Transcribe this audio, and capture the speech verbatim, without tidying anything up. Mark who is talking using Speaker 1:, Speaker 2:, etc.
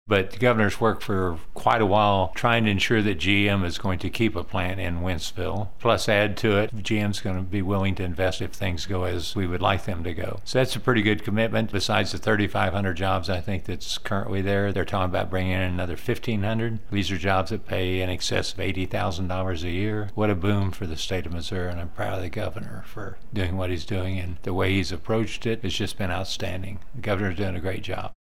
Speaker 1: But the governor's worked for quite a while trying to ensure that G M is going to keep a plant in Wentzville. Plus, add to it, G M's going to be willing to invest if things go as we would like them to go. So that's a pretty good commitment. Besides the thirty-five hundred jobs I think that's currently there, they're talking about bringing in another fifteen hundred. These are jobs that pay in excess of eighty thousand dollars a year. What a boom for the state of Missouri, and I'm proud of the governor for doing what he's doing, and the way he's approached it has just been outstanding. The governor's doing a great job.